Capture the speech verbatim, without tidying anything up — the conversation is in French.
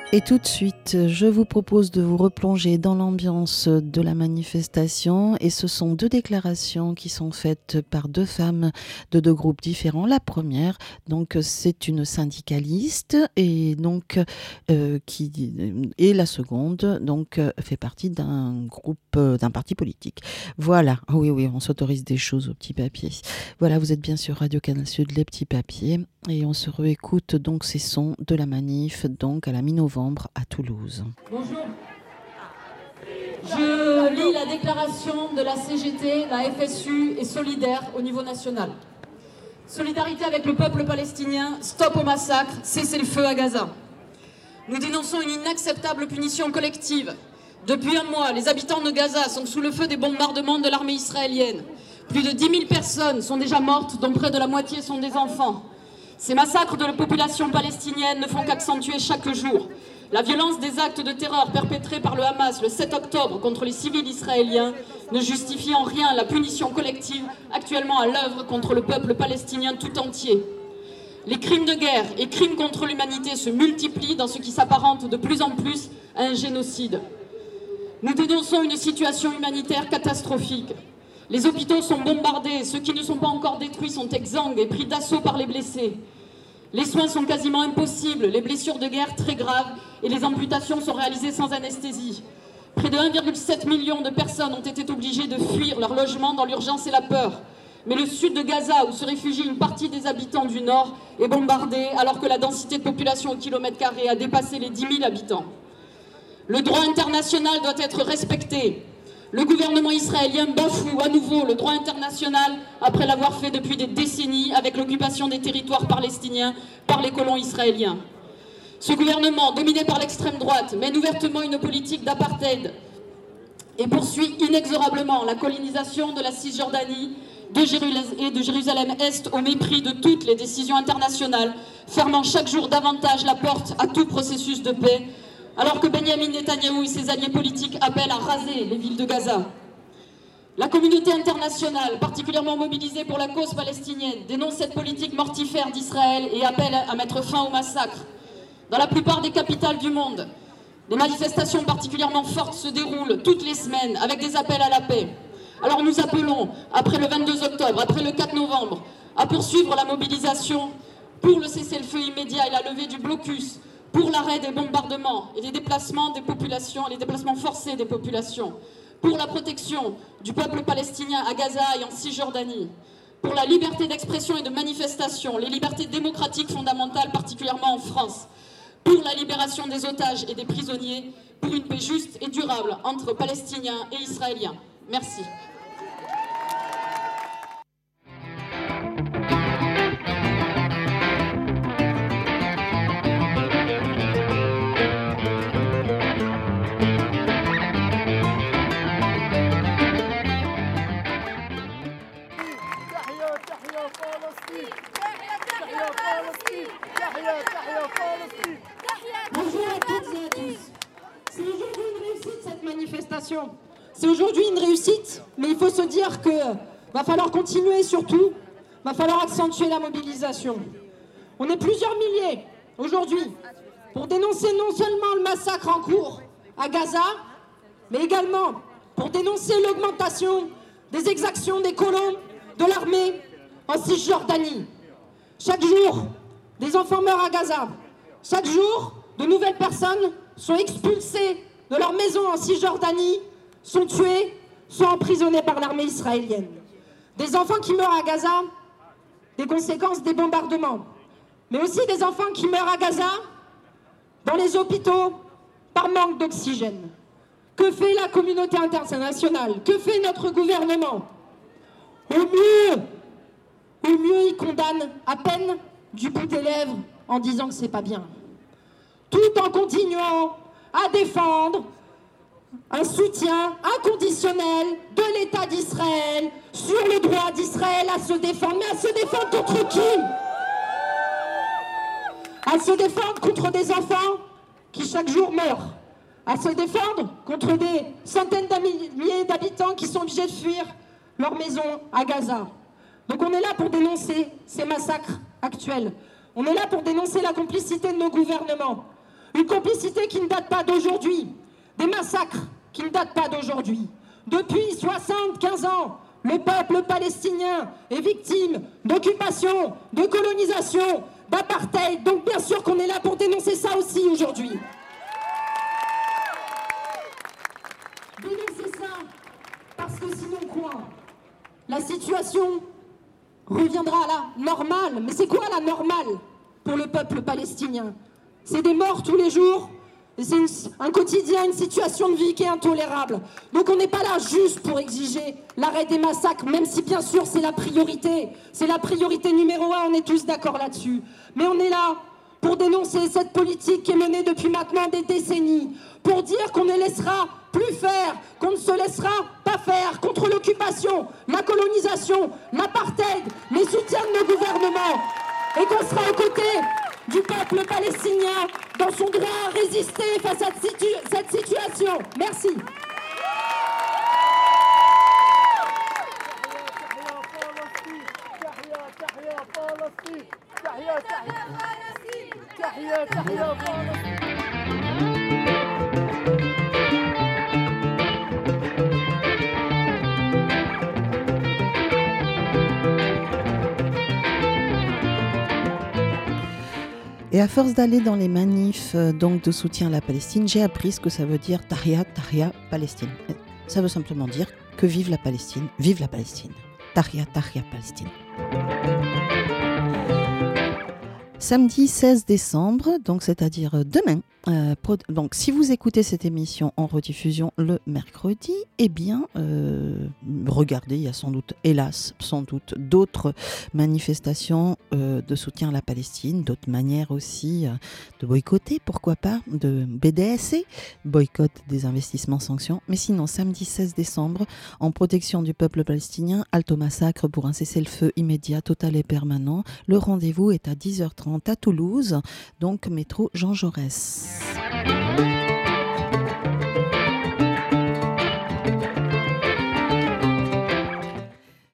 Et tout de suite, je vous propose de vous replonger dans l'ambiance de la manifestation et ce sont deux déclarations qui sont faites par deux femmes de deux groupes différents. La première, donc, c'est une syndicaliste et donc euh, qui et la seconde, donc, fait partie d'un groupe, d'un parti politique. Voilà. Oui, oui, on s'autorise des choses au petit papier. Voilà, vous êtes bien sur Radio Canal Sud, les petits papiers, et on se réécoute donc ces sons de la manif, donc à la mi-novembre à Toulouse. Bonjour. Je lis la déclaration de la C G T, la F S U et Solidaire au niveau national. Solidarité avec le peuple palestinien, stop au massacre, cessez le feu à Gaza. Nous dénonçons une inacceptable punition collective. Depuis un mois, les habitants de Gaza sont sous le feu des bombardements de l'armée israélienne. Plus de dix mille personnes sont déjà mortes, dont près de la moitié sont des enfants. Ces massacres de la population palestinienne ne font qu'accentuer chaque jour. La violence des actes de terreur perpétrés par le Hamas le sept octobre contre les civils israéliens ne justifie en rien la punition collective actuellement à l'œuvre contre le peuple palestinien tout entier. Les crimes de guerre et crimes contre l'humanité se multiplient dans ce qui s'apparente de plus en plus à un génocide. Nous dénonçons une situation humanitaire catastrophique. Les hôpitaux sont bombardés, ceux qui ne sont pas encore détruits sont exsangues et pris d'assaut par les blessés. Les soins sont quasiment impossibles, les blessures de guerre très graves et les amputations sont réalisées sans anesthésie. Près de un virgule sept million de personnes ont été obligées de fuir leur logement dans l'urgence et la peur. Mais le sud de Gaza, où se réfugie une partie des habitants du nord, est bombardé alors que la densité de population au kilomètre carré a dépassé les dix mille habitants. Le droit international doit être respecté. Le gouvernement israélien bafoue à nouveau le droit international après l'avoir fait depuis des décennies avec l'occupation des territoires palestiniens par les colons israéliens. Ce gouvernement, dominé par l'extrême droite, mène ouvertement une politique d'apartheid et poursuit inexorablement la colonisation de la Cisjordanie de Jérusalem et de Jérusalem-Est au mépris de toutes les décisions internationales, fermant chaque jour davantage la porte à tout processus de paix, alors que Benyamin Netanyahou et ses alliés politiques appellent à raser les villes de Gaza. La communauté internationale, particulièrement mobilisée pour la cause palestinienne, dénonce cette politique mortifère d'Israël et appelle à mettre fin au massacre. Dans la plupart des capitales du monde, des manifestations particulièrement fortes se déroulent toutes les semaines avec des appels à la paix. Alors nous appelons, après le vingt-deux octobre, après le quatre novembre, à poursuivre la mobilisation pour le cessez-le-feu immédiat et la levée du blocus, pour l'arrêt des bombardements et des déplacements des populations, les déplacements forcés des populations, pour la protection du peuple palestinien à Gaza et en Cisjordanie, pour la liberté d'expression et de manifestation, les libertés démocratiques fondamentales, particulièrement en France, pour la libération des otages et des prisonniers, pour une paix juste et durable entre Palestiniens et Israéliens. Merci. Bonjour à toutes et à tous. C'est aujourd'hui une réussite cette manifestation. C'est aujourd'hui une réussite, mais il faut se dire que va falloir continuer surtout, va falloir accentuer la mobilisation. On est plusieurs milliers aujourd'hui pour dénoncer non seulement le massacre en cours à Gaza, mais également pour dénoncer l'augmentation des exactions des colons de l'armée en Cisjordanie. Chaque jour, des enfants meurent à Gaza. Chaque jour, de nouvelles personnes sont expulsées de leur maison en Cisjordanie, sont tuées, sont emprisonnées par l'armée israélienne. Des enfants qui meurent à Gaza, des conséquences des bombardements, mais aussi des enfants qui meurent à Gaza, dans les hôpitaux, par manque d'oxygène. Que fait la communauté internationale? Que fait notre gouvernement? Au mieux, au mieux, il condamne à peine du bout des lèvres en disant que c'est pas bien. Tout en continuant à défendre un soutien inconditionnel de l'État d'Israël sur le droit d'Israël à se défendre. Mais à se défendre contre qui? À se défendre contre des enfants qui chaque jour meurent. À se défendre contre des centaines de milliers d'habitants qui sont obligés de fuir leur maison à Gaza. Donc on est là pour dénoncer ces massacres actuels. On est là pour dénoncer la complicité de nos gouvernements. Une complicité qui ne date pas d'aujourd'hui. Des massacres qui ne datent pas d'aujourd'hui. Depuis soixante-quinze ans, le peuple palestinien est victime d'occupation, de colonisation, d'apartheid. Donc bien sûr qu'on est là pour dénoncer ça aussi aujourd'hui. Dénoncer ça, parce que sinon quoi? La situation reviendra à la normale. Mais c'est quoi la normale pour le peuple palestinien? C'est des morts tous les jours, et c'est une, un quotidien, une situation de vie qui est intolérable. Donc on n'est pas là juste pour exiger l'arrêt des massacres, même si bien sûr c'est la priorité. C'est la priorité numéro un, on est tous d'accord là-dessus. Mais on est là pour dénoncer cette politique qui est menée depuis maintenant des décennies, pour dire qu'on ne laissera plus faire, qu'on ne se laissera pas faire contre l'occupation, la colonisation, l'apartheid, les soutiens de nos gouvernements, et qu'on sera aux côtés du peuple palestinien dans son droit à résister face à situ cette situation. Merci. Et à force d'aller dans les manifs euh, donc de soutien à la Palestine, j'ai appris ce que ça veut dire Tahia, Tahia, Palestine. Ça veut simplement dire que vive la Palestine, vive la Palestine. Tahia, Tahia, Palestine. Samedi seize décembre, donc c'est-à-dire demain. Euh, donc si vous écoutez cette émission en rediffusion le mercredi, eh bien euh, regardez, il y a sans doute, hélas, sans doute d'autres manifestations euh, de soutien à la Palestine, d'autres manières aussi euh, de boycotter, pourquoi pas, de B D S C, boycott des investissements sanctions. Mais sinon, samedi seize décembre, en protection du peuple palestinien, halte au massacre pour un cessez-le-feu immédiat, total et permanent. Le rendez-vous est à dix heures trente à Toulouse, donc métro Jean Jaurès.